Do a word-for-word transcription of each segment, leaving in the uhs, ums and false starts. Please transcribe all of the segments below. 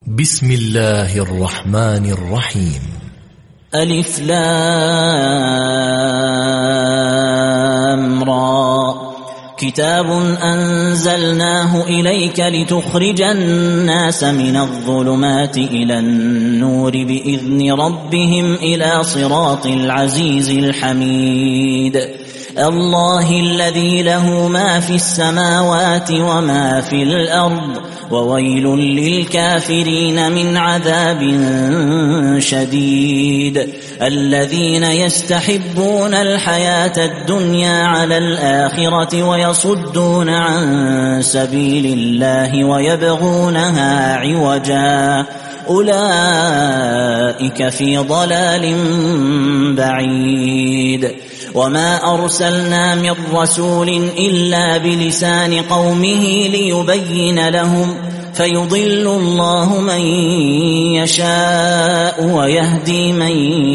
بسم الله الرحمن الرحيم. ألف لام را. كتاب أنزلناه إليك لتخرج الناس من الظلمات إلى النور بإذن ربهم إلى صراط العزيز الحميد. الله الذي له ما في السماوات وما في الأرض وويل للكافرين من عذاب شديد. الذين يستحبون الحياة الدنيا على الآخرة ويصدون عن سبيل الله ويبغونها عوجا أولئك في ضلال بعيد. وما أرسلنا من رسول إلا بلسان قومه ليبين لهم فيضل الله من يشاء ويهدي من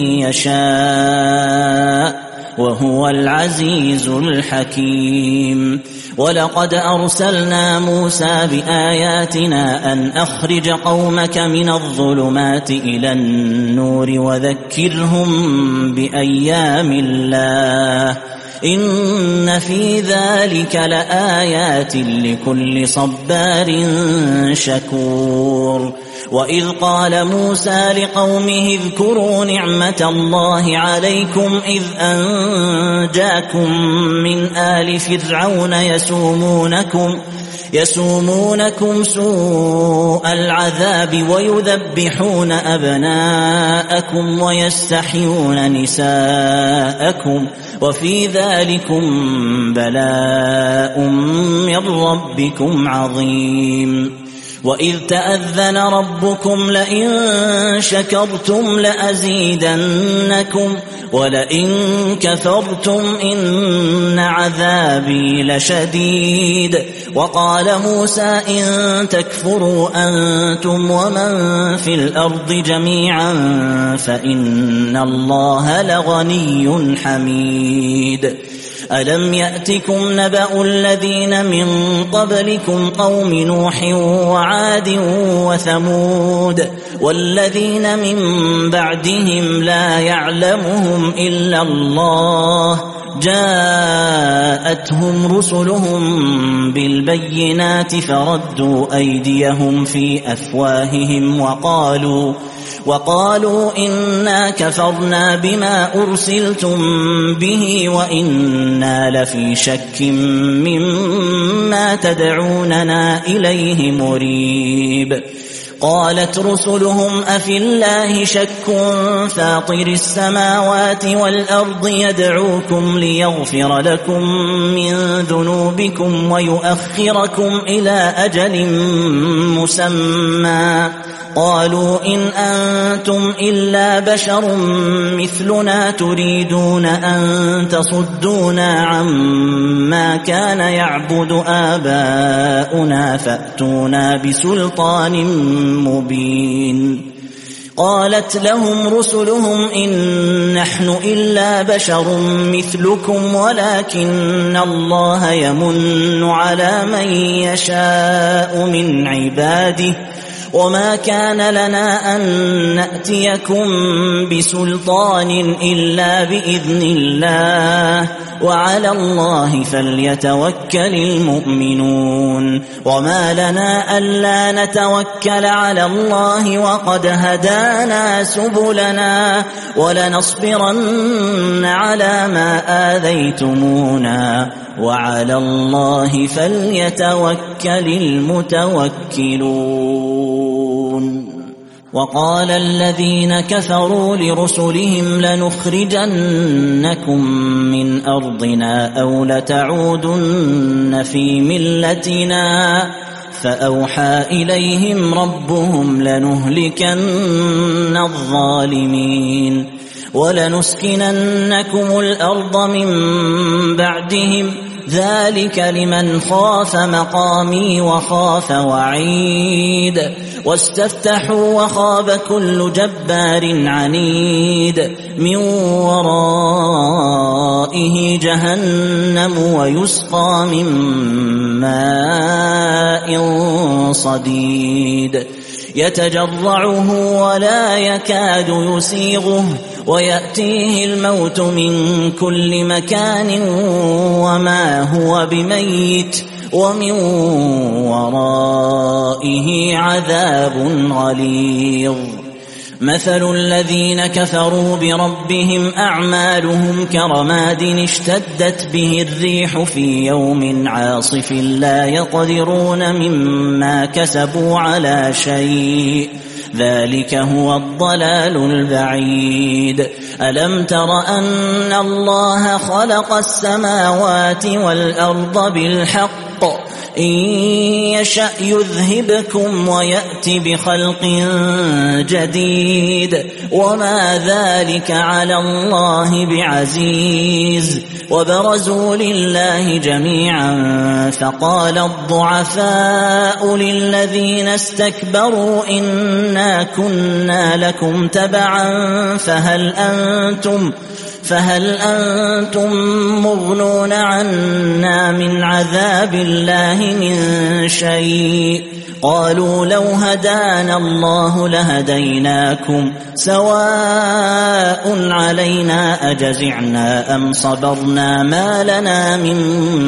يشاء وهو العزيز الحكيم. ولقد أرسلنا موسى بآياتنا أن أخرج قومك من الظلمات إلى النور وذكرهم بأيام الله إن في ذلك لآيات لكل صبار شكور. وإذ قال موسى لقومه اذكروا نعمة الله عليكم إذ أنجاكم من آل فرعون يسومونكم يسومونكم سوء العذاب ويذبحون أبناءكم ويستحيون نساءكم وفي ذلكم بلاء من ربكم عظيم. وإذ تأذن ربكم لئن شكرتم لأزيدنكم ولئن كفرتم إن عذابي لشديد. وقال موسى إن تكفروا أنتم ومن في الأرض جميعا فإن الله لغني حميد. ألم يأتكم نبأ الذين من قبلكم قوم نوح وعاد وثمود والذين من بعدهم لا يعلمهم إلا الله جاءتهم رسلهم بالبينات فردوا أيديهم في أفواههم وقالوا وقالوا إنا كفرنا بما أرسلتم به وإنا لفي شك مما تدعوننا إليه مريب. قالت رسلهم أفي الله شك فاطر السماوات والأرض يدعوكم ليغفر لكم من ذنوبكم ويؤخركم إلى أجل مسمى قالوا إن أنتم إلا بشر مثلنا تريدون أن تصدونا عما كان يعبد آباؤنا فأتونا بسلطان مبين. قالت لهم رسلهم إن نحن إلا بشر مثلكم ولكن الله يمن على من يشاء من عباده وما كان لنا أن نأتيكم بسلطان إلا بإذن الله وعلى الله فليتوكل المؤمنون. وما لنا ألا نتوكل على الله وقد هدانا سبلنا ولنصبرن على ما آذيتمونا وعلى الله فليتوكل المتوكلون. وقال الذين كفروا لرسلهم لنخرجنكم من أرضنا أو لتعودن في ملتنا فأوحى إليهم ربهم لنهلكن الظالمين ولنسكننكم الأرض من بعدهم ذلك لمن خاف مقامي وخاف وعيد. واستفتحوا وخاب كل جبار عنيد من ورائه جهنم ويسقى من ماء صديد يتجرعه ولا يكاد يسيغه ويأتيه الموت من كل مكان وما هو بميت ومن ورائه عذاب غليظ. مثل الذين كفروا بربهم أعمالهم كرماد اشتدت به الريح في يوم عاصف لا يقدرون مما كسبوا على شيء ذلك هو الضلال البعيد. ألم تر أن الله خلق السماوات والأرض بالحق إن يشأ يذهبكم ويأت بخلق جديد وما ذلك على الله بعزيز. وبرزوا لله جميعا فقال الضعفاء للذين استكبروا إنا كنا لكم تبعا فهل أنتم فهل أنتم مغنون عنا من عذاب الله من شيء قالوا لو هدانا الله لهديناكم سواء علينا أجزعنا أم صبرنا ما لنا من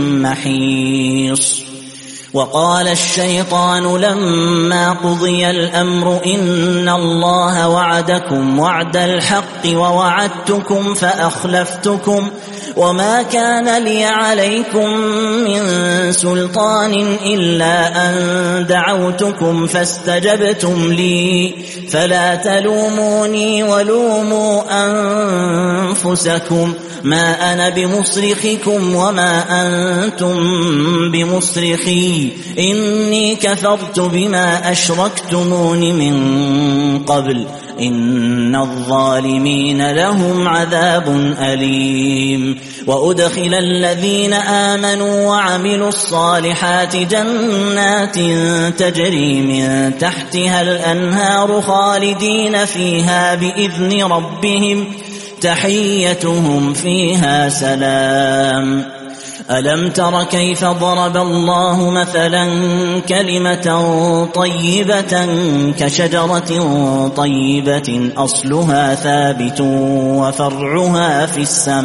محيص. وقال الشيطان لما قضي الأمر إن الله وعدكم وعد الحق ووعدتكم فأخلفتكم وما كان لي عليكم من سلطان إلا أن دعوتكم فاستجبتم لي فلا تلوموني ولوموا أنفسكم ما أنا بمصرخكم وما أنتم بمصرخي إني كفرت بما أشركتمون من قبل إن الظالمين لهم عذاب أليم. وأدخل الذين آمنوا وعملوا الصالحات جنات تجري من تحتها الأنهار خالدين فيها بإذن ربهم تحيتهم فيها سلام. ألم تر كيف ضرب الله مثلا كلمة طيبة كشجرة طيبة أصلها ثابت وفرعها في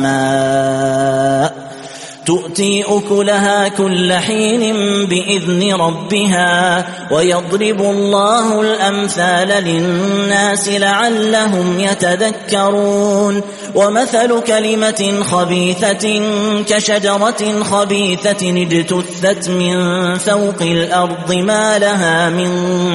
السماء تؤتي أكلها كل حين بإذن ربها ويضرب الله الأمثال للناس لعلهم يتذكرون. ومثل كلمة خبيثة كشجرة خبيثة اجتثت من فوق الأرض ما لها من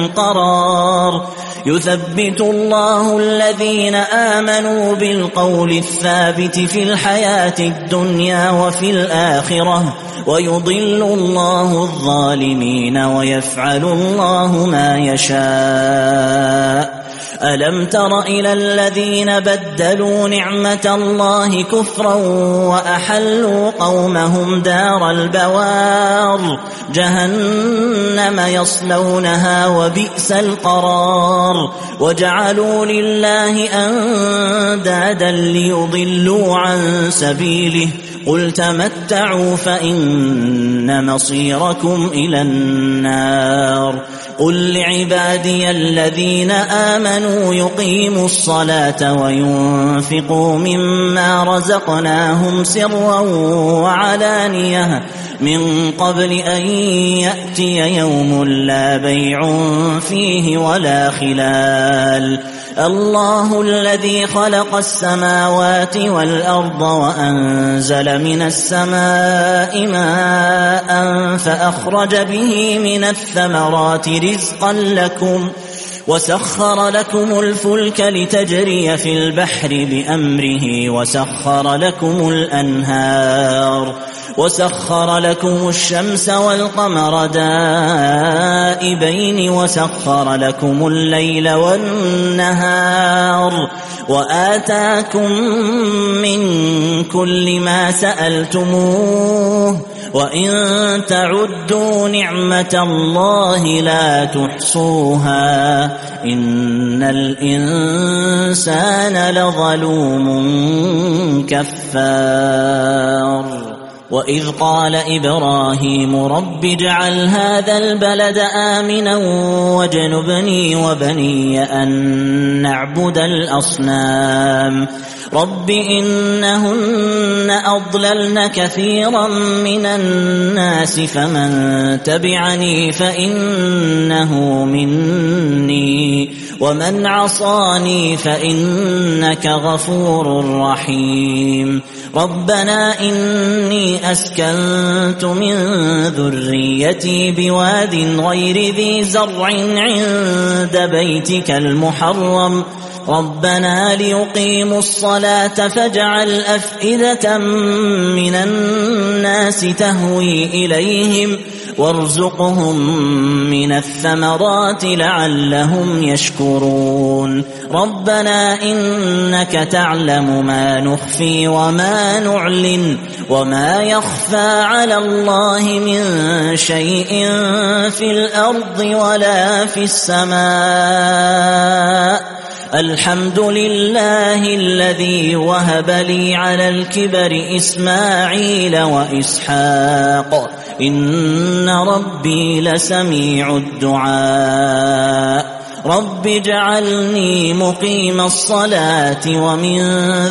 قرار يثبت الله الذين آمنوا بالقول الثابت في الحياة الدنيا وفي الآخرة ويضل الله الظالمين ويفعل الله ما يشاء. ألم تر إلى الذين بدلوا نعمة الله كفرا وأحلوا قومهم دار البوار جهنم يصلونها وبئس القرار وجعلوا لله أندادا ليضلوا عن سبيله قل تمتعوا فإن مصيركم إلى النار. قل لعبادي الذين آمنوا يقيموا الصلاة وينفقوا مما رزقناهم سرا وعلانية من قبل أن يأتي يوم لا بيع فيه ولا خلال. الله الذي خلق السماوات والأرض وأنزل من السماء ماء فأخرج به من الثمرات رزقا لكم وسخر لكم الفلك لتجري في البحر بأمره وسخر لكم الأنهار وسخر لكم الشمس والقمر دائبين وسخر لكم الليل والنهار وآتاكم من كل ما سألتموه وإن تعدوا نعمة الله لا تحصوها إن الإنسان لظلوم كفار. وإذ قال إبراهيم رب اجعل هذا البلد آمنا واجنبني وبني أن نعبد الأصنام رب إنهن أضللن كثيرا من الناس فمن تبعني فإنه مني ومن عصاني فإنك غفور رحيم ربنا إني أسكنت من ذريتي بواد غير ذي زرع عند بيتك المحرم ربنا ليقيموا الصلاة فاجعل أفئدة من الناس تهوي إليهم وارزقهم من الثمرات لعلهم يشكرون ربنا إنك تعلم ما نخفي وما نعلن وما يخفى على الله من شيء في الأرض ولا في السماء الحمد لله الذي وهب لي على الكبر إسماعيل وإسحاق إن ربي لسميع الدعاء رب اجعلني مقيم الصلاة ومن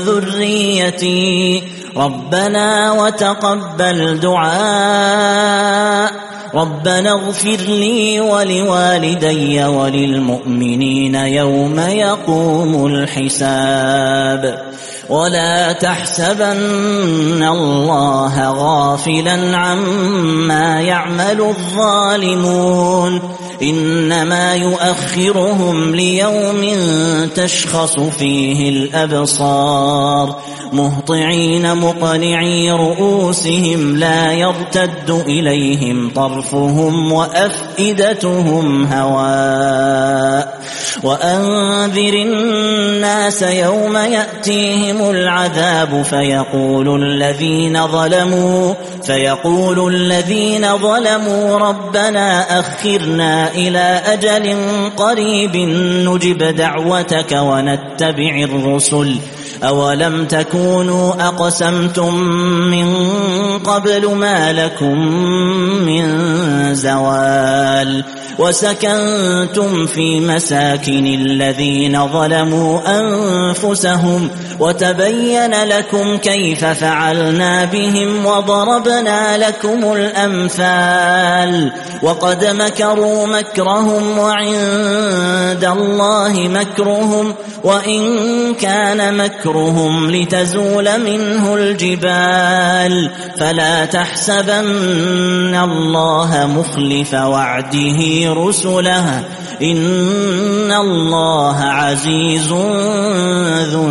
ذريتي ربنا وتقبل دعاء ربنا اغفر لي ولوالدي وللمؤمنين يوم يقوم الحساب ولا تحسبن الله غافلا عما يعمل الظالمون إنما يؤخرهم ليوم تشخص فيه الأبصار مهطعين مقنعي رؤوسهم لا يرتد إليهم طرفهم وأفئدتهم هواء وأنذر الناس يوم يأتيهم العذاب فيقول الذين ظلموا فيقول الذين ظلموا ربنا أخرنا إلى أجل قريب نجب دعوتك ونتبع الرسل أولم تكونوا أقسمتم من قبل ما لكم من زوال وسكنتم في مساكن الذين ظلموا أنفسهم وتبين لكم كيف فعلنا بهم وضربنا لكم الأمثال وقد مكروا مكرهم وعند الله مكرهم وإن كان مكرهم لتزول منه الجبال فلا تحسبن الله مخلف وعده رسله إن الله عزيز ذو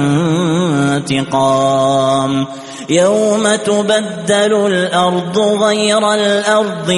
انتقام يوم تبدل الأرض غير الأرض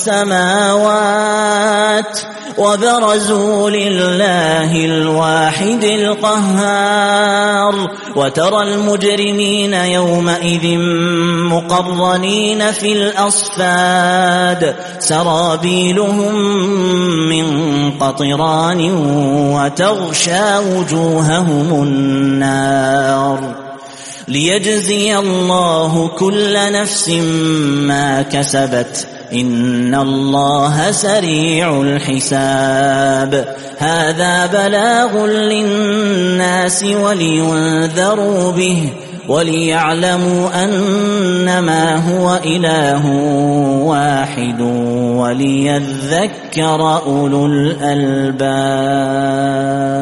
والسماوات وبرزوا لله الواحد القهار وترى المجرمين يومئذ مقرنين في الأصفاد سرابيلهم من قطران وتغشى وجوههم النار ليجزي الله كل نفس ما كسبت إن الله سريع الحساب هذا بلاغ للناس ولينذروا به وليعلموا أنما هو إله واحد وليذكر أولو الألباب.